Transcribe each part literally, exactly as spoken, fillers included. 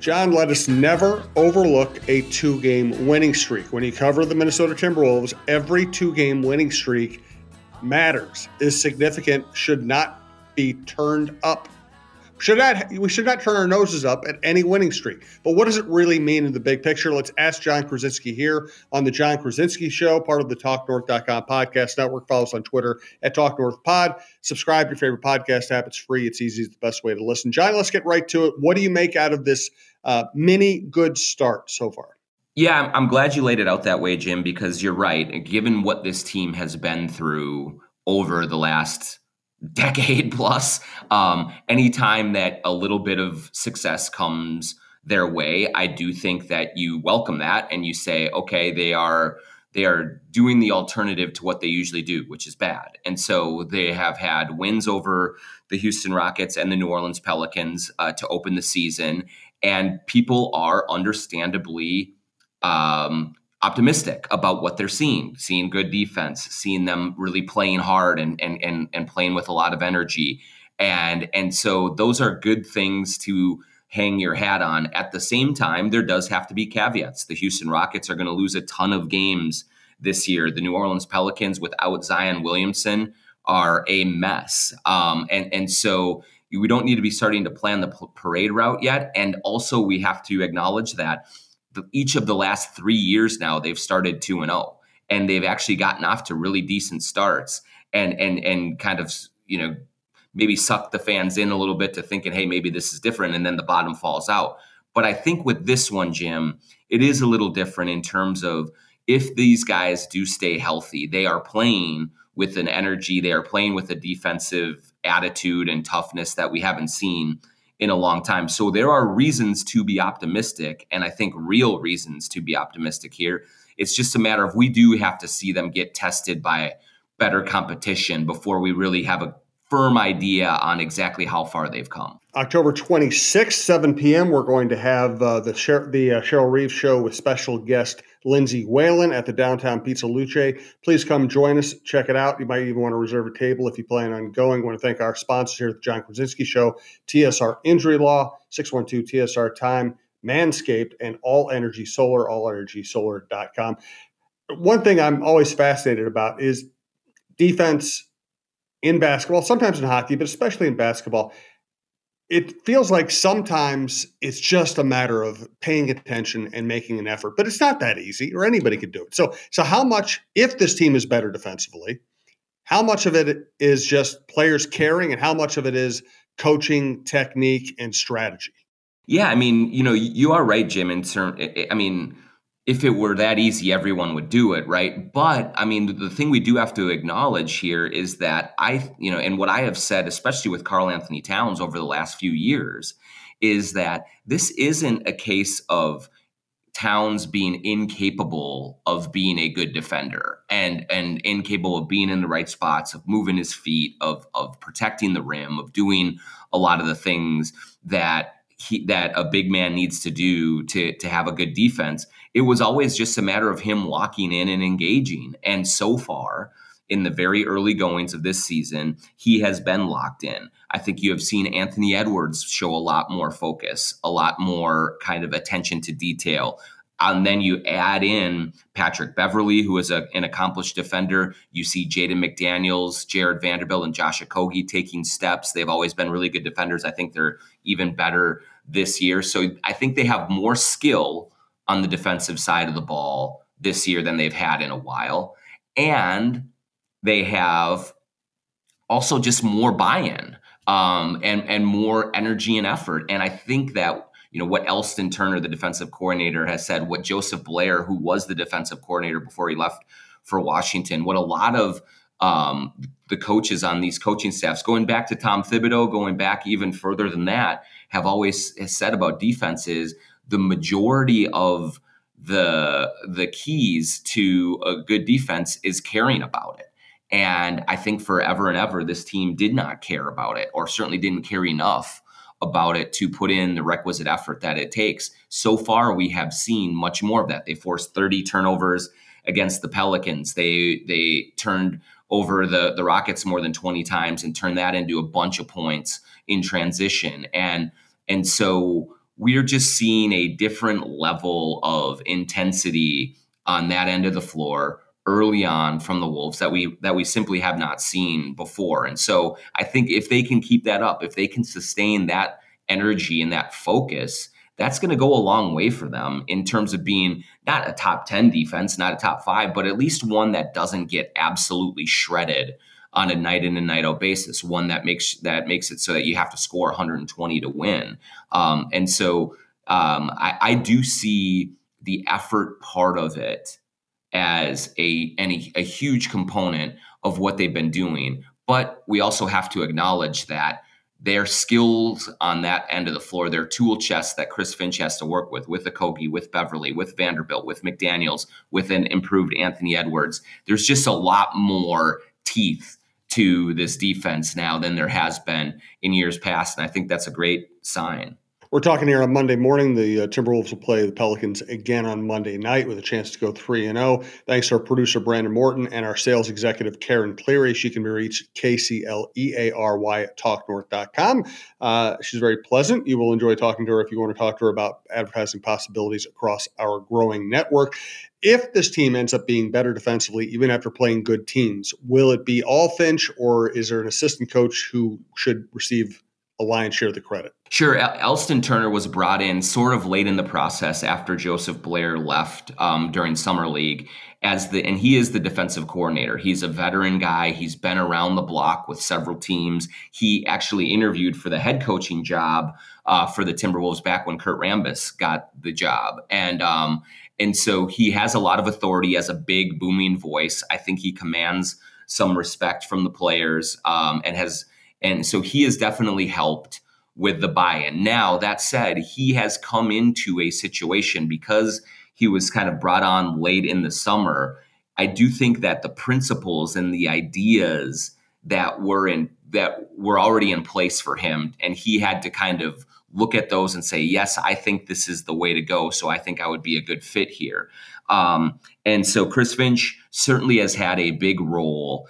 John, let us never overlook a two-game winning streak. When you cover the Minnesota Timberwolves, every two-game winning streak matters, is significant, should not be turned up. Should not, we should not turn our noses up at any winning streak. But what does it really mean in the big picture? Let's ask Jon Krawczynski here on the Jon Krawczynski Show, part of the talk north dot com podcast network. Follow us on Twitter at TalkNorthPod. Subscribe to your favorite podcast app. It's free. It's easy. It's the best way to listen. John, let's get right to it. What do you make out of this uh, mini good start so far? Yeah, I'm glad you laid it out that way, Jim, because you're right. Given what this team has been through over the last decade plus, um, anytime that a little bit of success comes their way, I do think that you welcome that and you say, okay, they are they are doing the alternative to what they usually do, which is bad. And so they have had wins over the Houston Rockets and the New Orleans Pelicans uh, to open the season, and people are understandably um, optimistic about what they're seeing, seeing good defense, seeing them really playing hard and and and and playing with a lot of energy. And and so those are good things to hang your hat on. At the same time, there does have to be caveats. The Houston Rockets are going to lose a ton of games this year. The New Orleans Pelicans without Zion Williamson are a mess. Um, and, and so we don't need to be starting to plan the parade route yet. And also we have to acknowledge that the, each of the last three years now, they've started two and oh, and they've actually gotten off to really decent starts and, and, and kind of, you know, maybe suck the fans in a little bit to thinking, hey, maybe this is different. And then the bottom falls out. But I think with this one, Jim, it is a little different in terms of if these guys do stay healthy, they are playing with an energy, they are playing with a defensive attitude and toughness that we haven't seen in a long time. So there are reasons to be optimistic, and I think real reasons to be optimistic here. It's just a matter of we do have to see them get tested by better competition before we really have a firm idea on exactly how far they've come. October twenty-sixth, seven p.m., we're going to have uh, the, Sher- the uh, Cheryl Reeves Show with special guest Lindsay Whalen at the Downtown Pizza Luce. Please come join us. Check it out. You might even want to reserve a table if you plan on going. I want to thank our sponsors here at the Jon Krawczynski Show, T S R Injury Law, six one two T S R Time, Manscaped, and All Energy Solar, all energy solar dot com. One thing I'm always fascinated about is defense in basketball, sometimes in hockey, but especially in basketball. It feels like sometimes it's just a matter of paying attention and making an effort, but it's not that easy, or anybody could do it. So, so how much, if this team is better defensively, how much of it is just players caring, and how much of it is coaching, technique, and strategy? Yeah, I mean, you know, you are right, Jim. In term, I mean, if it were that easy, everyone would do it, right? But I mean, the thing we do have to acknowledge here is that I, you know, and what I have said, especially with Karl Anthony Towns over the last few years, is that this isn't a case of Towns being incapable of being a good defender and and incapable of being in the right spots, of moving his feet, of of protecting the rim, of doing a lot of the things that he, that a big man needs to do to to have a good defense. It was always just a matter of him locking in and engaging. And so far, in the very early goings of this season, he has been locked in. I think you have seen Anthony Edwards show a lot more focus, a lot more kind of attention to detail. And then you add in Patrick Beverley, who is a, an accomplished defender. You see Jaden McDaniels, Jared Vanderbilt, and Josh Okogie taking steps. They've always been really good defenders. I think they're even better this year. So I think they have more skill on the defensive side of the ball this year than they've had in a while. And they have also just more buy-in um, and, and more energy and effort. And I think that, you know, what Elston Turner, the defensive coordinator, has said, what Joseph Blair, who was the defensive coordinator before he left for Washington, what a lot of um, the coaches on these coaching staffs, going back to Tom Thibodeau, going back even further than that, have always said about defense is the majority of the the keys to a good defense is caring about it. And I think forever and ever, this team did not care about it, or certainly didn't care enough about it to put in the requisite effort that it takes. So far, we have seen much more of that. They forced thirty turnovers against the Pelicans. They they turned over the, the Rockets more than twenty times and turned that into a bunch of points in transition. And and so we're just seeing a different level of intensity on that end of the floor early on from the Wolves that we that we simply have not seen before. And so I think if they can keep that up, if they can sustain that energy and that focus, that's going to go a long way for them in terms of being not a top ten defense, not a top five, but at least one that doesn't get absolutely shredded on a night in and night out basis, one that makes that makes it so that you have to score one hundred twenty to win. Um, and so um, I, I do see the effort part of it as a, any, a huge component of what they've been doing. But we also have to acknowledge that their skills on that end of the floor, their tool chest that Chris Finch has to work with, with Okogie, with Beverly, with Vanderbilt, with McDaniels, with an improved Anthony Edwards, there's just a lot more teeth to this defense now than there has been in years past. And I think that's a great sign. We're talking here on Monday morning. The uh, Timberwolves will play the Pelicans again on Monday night with a chance to go three and oh. Thanks to our producer, Brandon Morton, and our sales executive, Karen Cleary. She can be reached K C L E A R Y at talk north dot com. Uh, she's very pleasant. You will enjoy talking to her if you want to talk to her about advertising possibilities across our growing network. If this team ends up being better defensively, even after playing good teams, will it be all Finch, or is there an assistant coach who should receive a lion's share of the credit? Sure. Elston Turner was brought in sort of late in the process after Joseph Blair left um, during Summer League as the, and he is the defensive coordinator. He's a veteran guy. He's been around the block with several teams. He actually interviewed for the head coaching job uh, for the Timberwolves back when Kurt Rambis got the job. And, um, and so he has a lot of authority as a big booming voice. I think he commands some respect from the players um, and has, and so he has definitely helped with the buy-in. Now, that said, he has come into a situation because he was kind of brought on late in the summer. I do think that the principles and the ideas that were in that were already in place for him, and he had to kind of look at those and say, yes, I think this is the way to go. So I think I would be a good fit here. Um, and so Chris Finch certainly has had a big role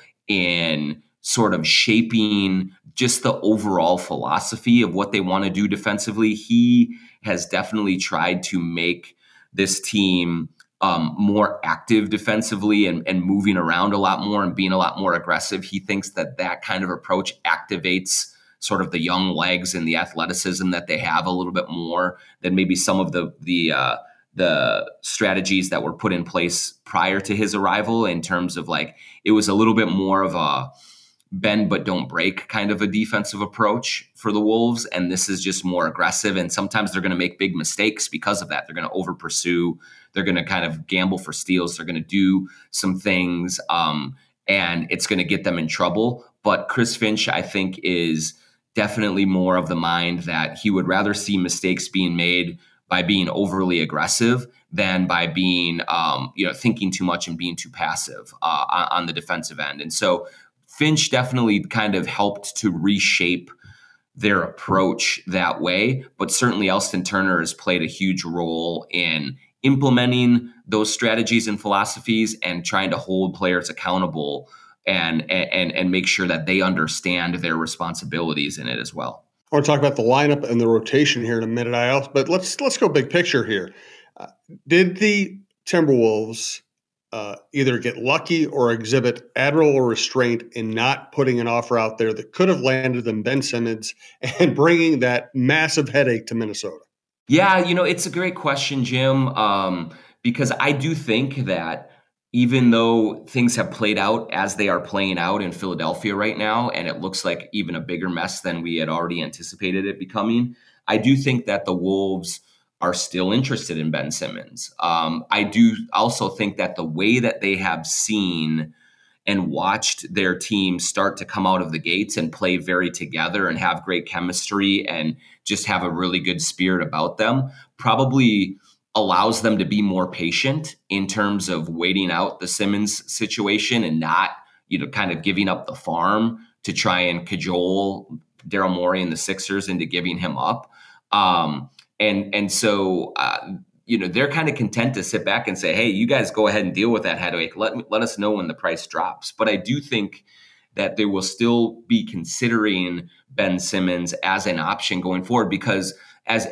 in sort of shaping just the overall philosophy of what they want to do defensively. He has definitely tried to make this team um, more active defensively and, and moving around a lot more and being a lot more aggressive. He thinks that that kind of approach activates sort of the young legs and the athleticism that they have a little bit more than maybe some of the the uh, the strategies that were put in place prior to his arrival, in terms of like, it was a little bit more of a bend but don't break kind of a defensive approach for the Wolves. And this is just more aggressive. And sometimes they're going to make big mistakes because of that. They're going to over pursue. They're going to kind of gamble for steals. They're going to do some things um, and it's going to get them in trouble. But Chris Finch, I think, is definitely more of the mind that he would rather see mistakes being made by being overly aggressive than by being, um, you know, thinking too much and being too passive uh, on the defensive end. And so Finch definitely kind of helped to reshape their approach that way, but certainly Elston Turner has played a huge role in implementing those strategies and philosophies and trying to hold players accountable and and and make sure that they understand their responsibilities in it as well. I want to talk about the lineup and the rotation here in a minute, I also, but let's let's go big picture here. Uh, did the Timberwolves Uh, either get lucky or exhibit admirable restraint in not putting an offer out there that could have landed them Ben Simmons and bringing that massive headache to Minnesota? Yeah, you know, it's a great question, Jim, um, because I do think that even though things have played out as they are playing out in Philadelphia right now, and it looks like even a bigger mess than we had already anticipated it becoming, I do think that the Wolves are still interested in Ben Simmons. Um, I do also think that the way that they have seen and watched their team start to come out of the gates and play very together and have great chemistry and just have a really good spirit about them probably allows them to be more patient in terms of waiting out the Simmons situation and not, you know, kind of giving up the farm to try and cajole Daryl Morey and the Sixers into giving him up. Um, And and so, uh, you know, they're kind of content to sit back and say, hey, you guys go ahead and deal with that headache. Let me, let us know when the price drops. But I do think that they will still be considering Ben Simmons as an option going forward, because as as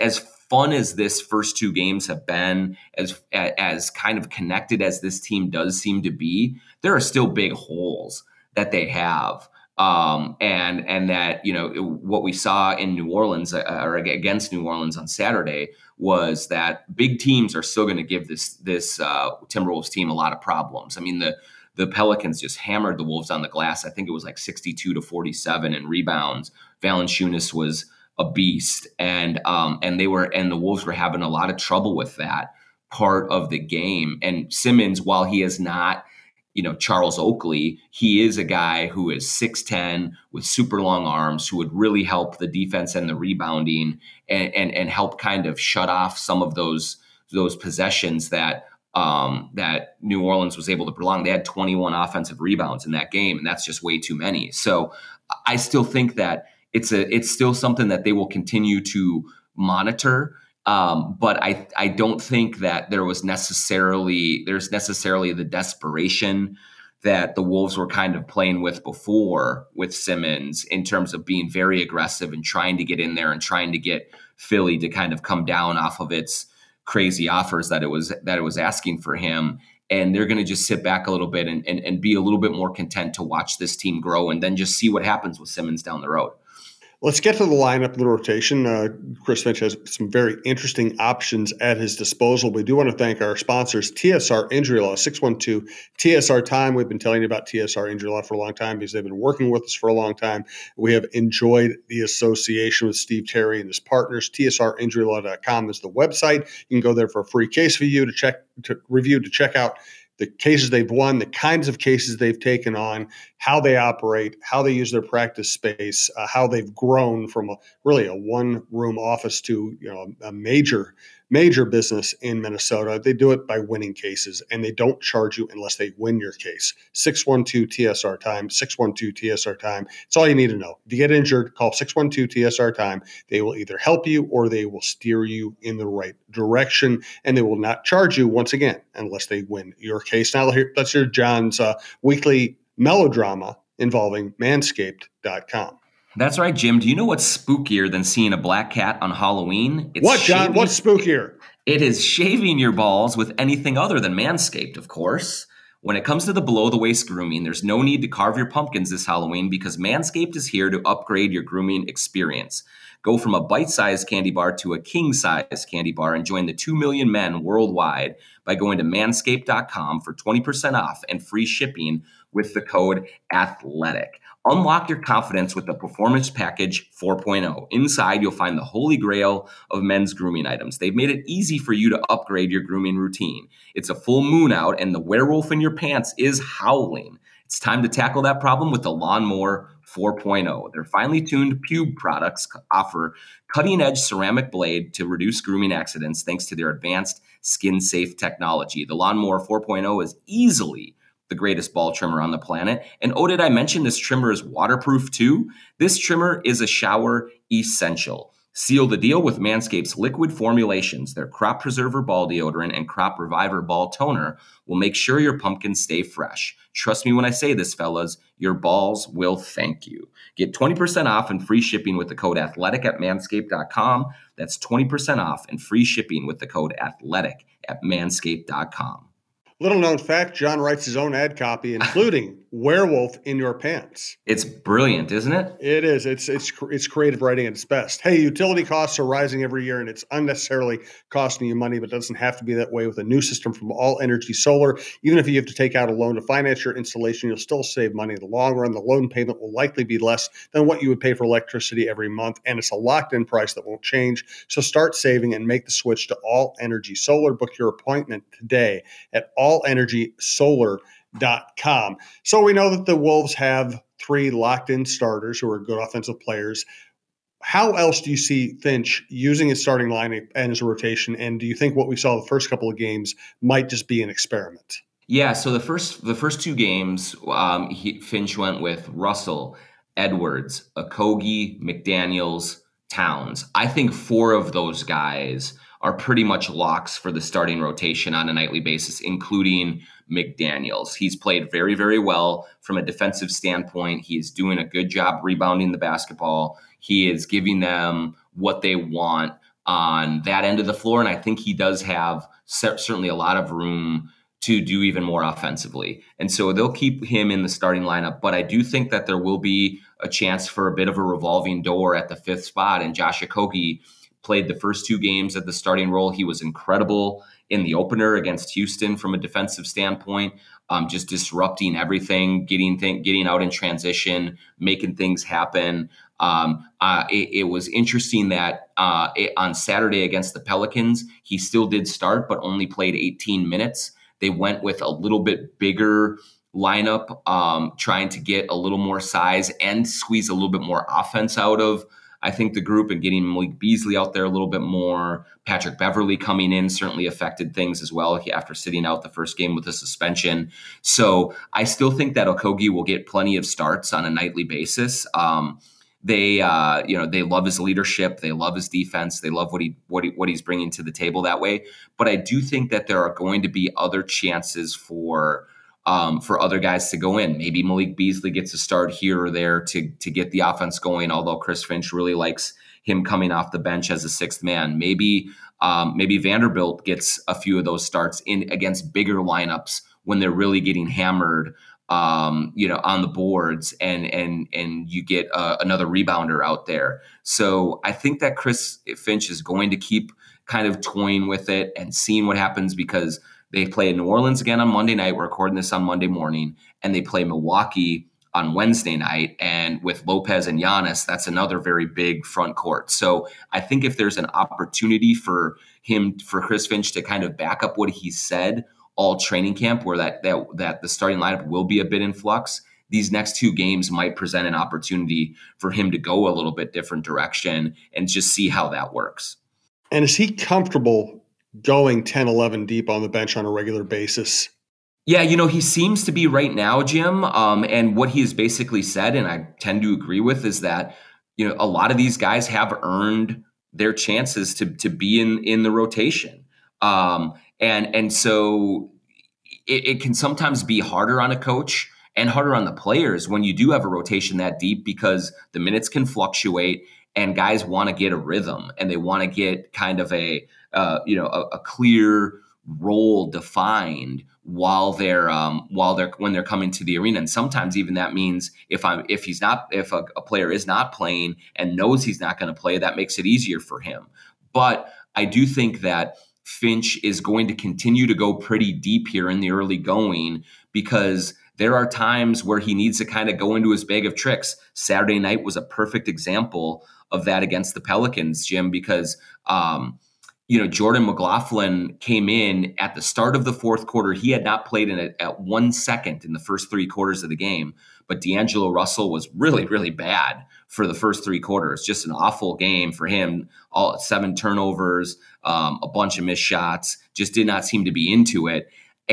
fun as this first two games have been, as as kind of connected as this team does seem to be, there are still big holes that they have. Um, and and that, you know, what we saw in New Orleans uh, or against New Orleans on Saturday was that big teams are still going to give this this uh, Timberwolves team a lot of problems. I mean, the the Pelicans just hammered the Wolves on the glass. I think it was like sixty-two to forty-seven in rebounds. Valanciunas was a beast, and um, and they were and the Wolves were having a lot of trouble with that part of the game. And Simmons, while he is not, you know, Charles Oakley, he is a guy who is six ten with super long arms, who would really help the defense and the rebounding and, and, and help kind of shut off some of those, those possessions that, um, that New Orleans was able to prolong. They had twenty-one offensive rebounds in that game, and that's just way too many. So I still think that it's a, it's still something that they will continue to monitor. Um, but I, I don't think that there was necessarily there's necessarily the desperation that the Wolves were kind of playing with before with Simmons, in terms of being very aggressive and trying to get in there and trying to get Philly to kind of come down off of its crazy offers that it was that it was asking for him. And they're going to just sit back a little bit and, and, and be a little bit more content to watch this team grow, and then just see what happens with Simmons down the road. Let's get to the lineup and the rotation. Uh, Chris Finch has some very interesting options at his disposal. We do want to thank our sponsors, T S R Injury Law, six one two T S R Time. We've been telling you about T S R Injury Law for a long time because they've been working with us for a long time. We have enjoyed the association with Steve Terry and his partners. T S R injury law dot com is the website. You can go there for a free case review to check to review to check out the cases they've won, the kinds of cases they've taken on, how they operate, how they use their practice space, uh, how they've grown from a really a one-room office to, you know, a major, major business in Minnesota. They do it by winning cases, and they don't charge you unless they win your case. six one two T S R Time, six one two T S R Time. It's all you need to know. If you get injured, call six one two T S R Time. They will either help you or they will steer you in the right direction, and they will not charge you, once again, unless they win your case. Now, let's hear John's uh, weekly melodrama involving manscaped dot com. That's right, Jim. Do you know what's spookier than seeing a black cat on Halloween? It's what, John? Shaving, what's spookier? It is shaving your balls with anything other than Manscaped, of course. When it comes to the below-the-waist grooming, there's no need to carve your pumpkins this Halloween, because Manscaped is here to upgrade your grooming experience. Go from a bite-sized candy bar to a king-sized candy bar and join the two million men worldwide by going to manscaped dot com for twenty percent off and free shipping with the code ATHLETIC. Unlock your confidence with the Performance Package four point oh. Inside, you'll find the holy grail of men's grooming items. They've made it easy for you to upgrade your grooming routine. It's a full moon out, and the werewolf in your pants is howling. It's time to tackle that problem with the Lawnmower four point oh. Their finely tuned pube products offer cutting-edge ceramic blade to reduce grooming accidents thanks to their advanced skin-safe technology. The Lawnmower four point oh is easily the greatest ball trimmer on the planet. And oh, did I mention this trimmer is waterproof too? This trimmer is a shower essential. Seal the deal with Manscaped's liquid formulations. Their Crop Preserver Ball Deodorant and Crop Reviver Ball Toner will make sure your pumpkins stay fresh. Trust me when I say this, fellas, your balls will thank you. Get twenty percent off and free shipping with the code ATHLETIC at manscaped dot com. That's twenty percent off and free shipping with the code ATHLETIC at manscaped dot com. Little known fact, John writes his own ad copy, including werewolf in your pants. It's brilliant, isn't it? It is. It's it's it's creative writing at its best. Hey, utility costs are rising every year, and it's unnecessarily costing you money, but it doesn't have to be that way with a new system from All Energy Solar. Even if you have to take out a loan to finance your installation, you'll still save money in the long run. The loan payment will likely be less than what you would pay for electricity every month, and it's a locked-in price that won't change. So start saving and make the switch to All Energy Solar. Book your appointment today at all energy solar dot com. So we know that the Wolves have three locked-in starters who are good offensive players. How else do you see Finch using his starting lineup and his rotation? And do you think what we saw the first couple of games might just be an experiment? Yeah, so the first the first two games, um, he, Finch went with Russell, Edwards, Okogie, McDaniels, Towns. I think four of those guys are pretty much locks for the starting rotation on a nightly basis, including McDaniels. He's played very, very well from a defensive standpoint. He is doing a good job rebounding the basketball. He is giving them what they want on that end of the floor. And I think he does have certainly a lot of room to do even more offensively. And so they'll keep him in the starting lineup. But I do think that there will be a chance for a bit of a revolving door at the fifth spot. And Josh Okogie played the first two games at the starting role. He was incredible in the opener against Houston from a defensive standpoint, um, just disrupting everything, getting th- getting out in transition, making things happen. Um, uh, it, it was interesting that uh, it, on Saturday against the Pelicans, he still did start, but only played eighteen minutes. They went with a little bit bigger lineup, um, trying to get a little more size and squeeze a little bit more offense out of, I think, the group, and getting Malik Beasley out there a little bit more. Patrick Beverley coming in certainly affected things as well after sitting out the first game with a suspension. So I still think that Okogie will get plenty of starts on a nightly basis. Um, They, uh, you know, they love his leadership. They love his defense. They love what he, what he, what he's bringing to the table that way. But I do think that there are going to be other chances for, um, for other guys to go in. Maybe Malik Beasley gets a start here or there to to get the offense going. Although Chris Finch really likes him coming off the bench as a sixth man. Maybe, um, maybe Vanderbilt gets a few of those starts in against bigger lineups when they're really getting hammered. Um, you know, on the boards, and and and you get uh, another rebounder out there. So I think that Chris Finch is going to keep kind of toying with it and seeing what happens, because they play New Orleans again on Monday night. We're recording this on Monday morning, and they play Milwaukee on Wednesday night. And with Lopez and Giannis, that's another very big front court. So I think if there's an opportunity for him, for Chris Finch to kind of back up what he said all training camp, where that that that the starting lineup will be a bit in flux, these next two games might present an opportunity for him to go a little bit different direction and just see how that works. And is he comfortable going ten, eleven deep on the bench on a regular basis? Yeah, you know, he seems to be right now, Jim. Um, and what he has basically said, and I tend to agree with, is that, you know, a lot of these guys have earned their chances to to be in in the rotation. Um, and and so it, it can sometimes be harder on a coach and harder on the players when you do have a rotation that deep, because the minutes can fluctuate and guys want to get a rhythm and they want to get kind of a uh, you know a, a clear role defined while they're um, while they're when they're coming to the arena. And sometimes even that means if I'm if he's not if a, a player is not playing and knows he's not going to play, that makes it easier for him. But I do think that Finch is going to continue to go pretty deep here in the early going, because there are times where he needs to kind of go into his bag of tricks. Saturday night was a perfect example of that against the Pelicans, Jim, because um, you know, Jordan McLaughlin came in at the start of the fourth quarter. He had not played in it at one second in the first three quarters of the game, but D'Angelo Russell was really, really bad for the first three quarters. Just an awful game for him. All seven turnovers, um, a bunch of missed shots. Just did not seem to be into it,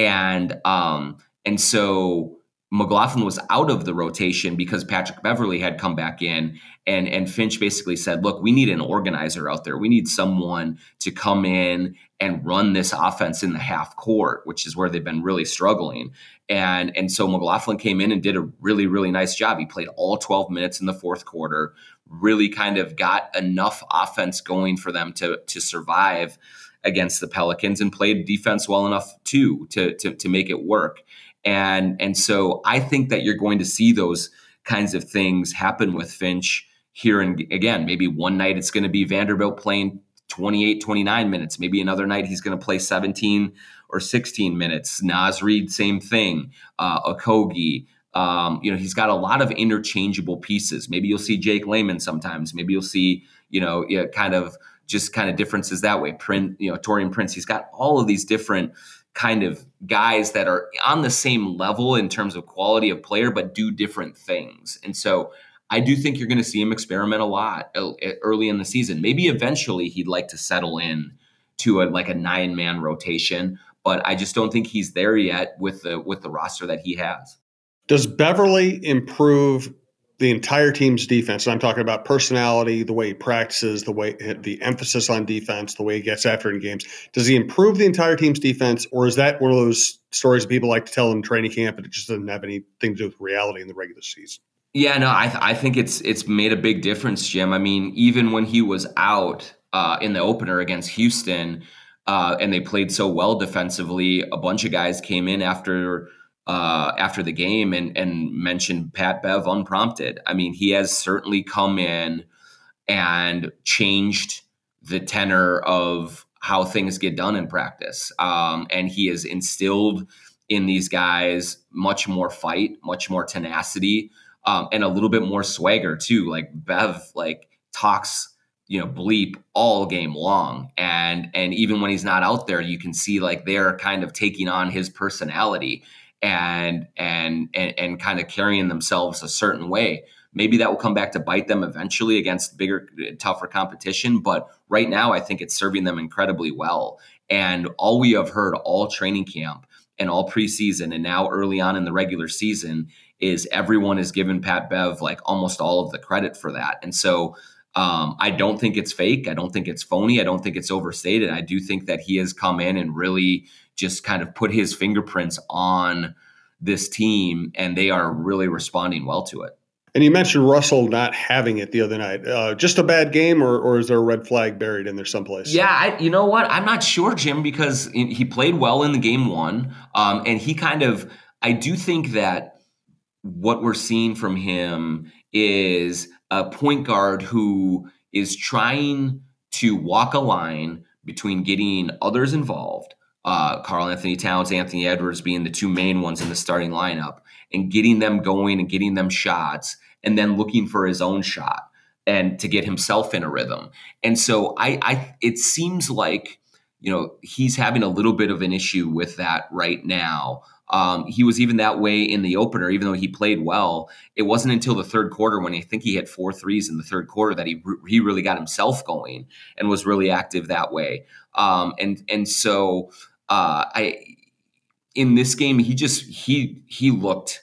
and um, and so McLaughlin was out of the rotation because Patrick Beverley had come back in, and, and Finch basically said, look, we need an organizer out there. We need someone to come in and run this offense in the half court, which is where they've been really struggling. And, and so McLaughlin came in and did a really, really nice job. He played all twelve minutes in the fourth quarter, really kind of got enough offense going for them to, to survive against the Pelicans, and played defense well enough too, to, to, to make it work. And and so I think that you're going to see those kinds of things happen with Finch here. And again, maybe one night it's going to be Vanderbilt playing twenty-eight, twenty-nine minutes. Maybe another night he's going to play seventeen or sixteen minutes. Naz Reid, same thing. Uh, Okogie. Um, you know, he's got a lot of interchangeable pieces. Maybe you'll see Jake Layman sometimes. Maybe you'll see, you know, yeah, kind of just kind of differences that way. Print, you know, Taurean Prince. He's got all of these different kind of guys that are on the same level in terms of quality of player, but do different things. And so I do think you're going to see him experiment a lot early in the season. Maybe eventually he'd like to settle in to a, like a nine man rotation, but I just don't think he's there yet with the, with the roster that he has. Does Beverley improve the entire team's defense? And I'm talking about personality, the way he practices, the way the emphasis on defense, the way he gets after it in games. Does he improve the entire team's defense, or is that one of those stories that people like to tell in training camp and it just doesn't have anything to do with reality in the regular season? Yeah, no, I th- I think it's it's made a big difference, Jim. I mean, even when he was out uh, in the opener against Houston, uh, and they played so well defensively. A bunch of guys came in after uh, after the game and and mentioned Pat Bev unprompted. I mean, he has certainly come in and changed the tenor of how things get done in practice. Um, and he has instilled in these guys much more fight, much more tenacity, um, and a little bit more swagger too. Like Bev, like talks, you know, bleep all game long. And, and even when he's not out there, you can see like they're kind of taking on his personality and, and, and, and kind of carrying themselves a certain way. Maybe that will come back to bite them eventually against bigger, tougher competition. But right now, I think it's serving them incredibly well. And all we have heard all training camp and all preseason and now early on in the regular season is everyone is giving Pat Bev like almost all of the credit for that. And so um, I don't think it's fake. I don't think it's phony. I don't think it's overstated. I do think that he has come in and really just kind of put his fingerprints on this team, and they are really responding well to it. And you mentioned Russell not having it the other night. Uh, just a bad game, or or is there a red flag buried in there someplace? Yeah, I, you know what? I'm not sure, Jim, because he played well in the game one. Um, and he kind of, I do think that what we're seeing from him is a point guard who is trying to walk a line between getting others involved, uh, Karl Anthony Towns, Anthony Edwards being the two main ones in the starting lineup, and getting them going and getting them shots, and then looking for his own shot and to get himself in a rhythm. And so I, I, it seems like, you know, he's having a little bit of an issue with that right now. Um, he was even that way in the opener, even though he played well. It wasn't until the third quarter, when I think he hit four threes in the third quarter, that he he really got himself going and was really active that way. Um, and and so uh, I, in this game, he just he he looked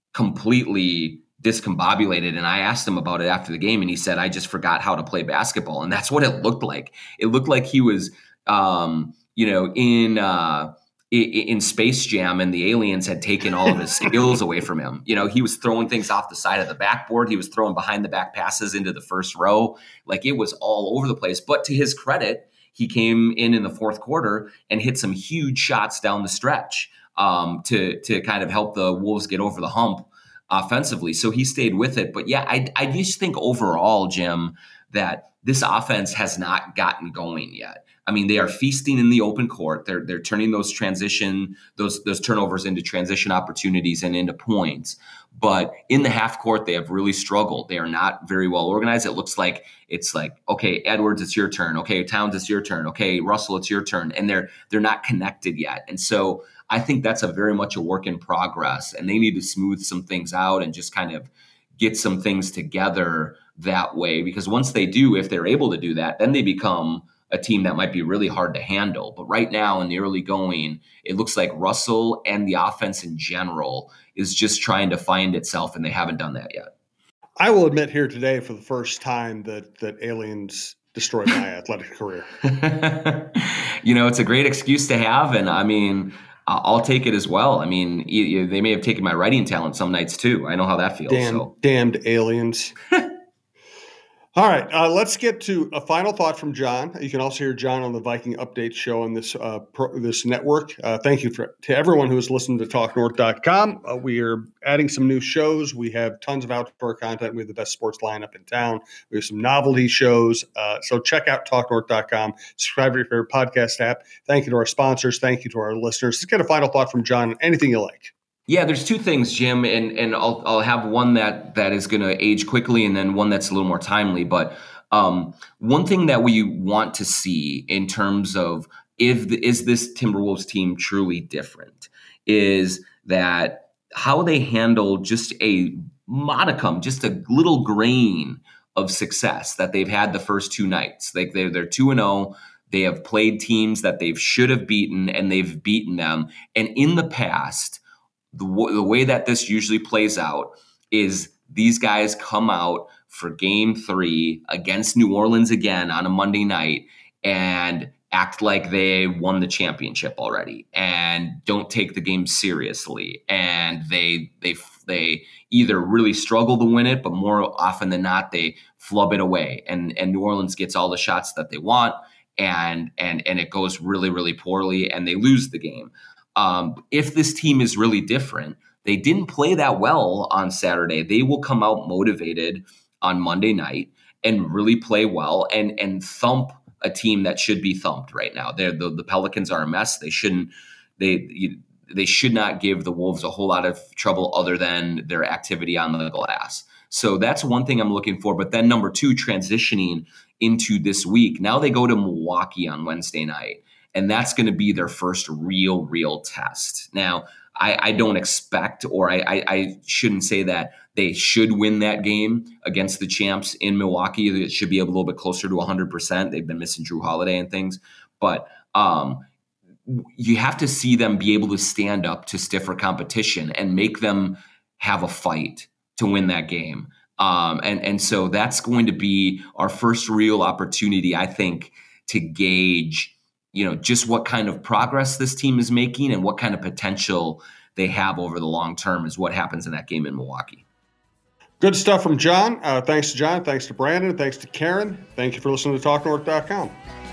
completely discombobulated. And I asked him about it after the game, and he said, I just forgot how to play basketball. And that's what it looked like. It looked like he was, um, you know, in, uh, in Space Jam, and the aliens had taken all of his skills away from him. You know, he was throwing things off the side of the backboard. He was throwing behind the back passes into the first row. Like, it was all over the place. But to his credit, he came in in the fourth quarter and hit some huge shots down the stretch um, to, to kind of help the Wolves get over the hump offensively. So he stayed with it. But yeah, I, I just think overall, Jim, that this offense has not gotten going yet. I mean, they are feasting in the open court. They're they're turning those transition, those those turnovers into transition opportunities and into points. But in the half court, they have really struggled. They are not very well organized. It looks like it's like, okay, Edwards, it's your turn. Okay, Towns, it's your turn. Okay, Russell, it's your turn. And they're they're not connected yet. And so I think that's a very much a work in progress. And they need to smooth some things out and just kind of get some things together that way. Because once they do, if they're able to do that, then they become a team that might be really hard to handle. But right now in the early going, it looks like Russell and the offense in general is just trying to find itself, and they haven't done that yet. I will admit here today for the first time that that aliens destroyed my athletic career. You know, it's a great excuse to have. And I mean, I'll take it as well. I mean, you, you, they may have taken my writing talent some nights too. I know how that feels. Damn, so. Damned aliens. All right, uh, let's get to a final thought from John. You can also hear John on the Viking Update show on this uh, pro, this network. Uh, thank you for, to everyone who has listened to talk north dot com. Uh, we are adding some new shows. We have tons of outdoor content. We have the best sports lineup in town. We have some novelty shows. Uh, so check out talk north dot com. Subscribe to your favorite podcast app. Thank you to our sponsors. Thank you to our listeners. Let's get a final thought from John. Anything you like. Yeah, there's two things, Jim, and and I'll I'll have one that that is going to age quickly, and then one that's a little more timely. But um, one thing that we want to see in terms of if the, is this Timberwolves team truly different is that how they handle just a modicum, just a little grain of success that they've had the first two nights. Like they're they're two and zero. They have played teams that they should have beaten, and they've beaten them. And in the past, The, w- the way that this usually plays out is these guys come out for game three against New Orleans again on a Monday night, and act like they won the championship already and don't take the game seriously. And they they they either really struggle to win it, but more often than not, they flub it away. And and New Orleans gets all the shots that they want, and and and it goes really, really poorly, and they lose the game. Um, if this team is really different, they didn't play that well on Saturday. They will come out motivated on Monday night and really play well and and thump a team that should be thumped right now. They're, the the Pelicans are a mess. They shouldn't they you, they should not give the Wolves a whole lot of trouble other than their activity on the glass. So that's one thing I'm looking for. But then number two, transitioning into this week. Now they go to Milwaukee on Wednesday night, and that's going to be their first real, real test. Now, I, I don't expect, or I, I, I shouldn't say that they should win that game against the champs in Milwaukee. It should be a little bit closer to one hundred percent. They've been missing Drew Holiday and things. But um, you have to see them be able to stand up to stiffer competition and make them have a fight to win that game. Um, and, and so that's going to be our first real opportunity, I think, to gauge, you know, just what kind of progress this team is making and what kind of potential they have over the long term is what happens in that game in Milwaukee. Good stuff from John. Uh, thanks to John. Thanks to Brandon. Thanks to Karen. Thank you for listening to talk north dot com.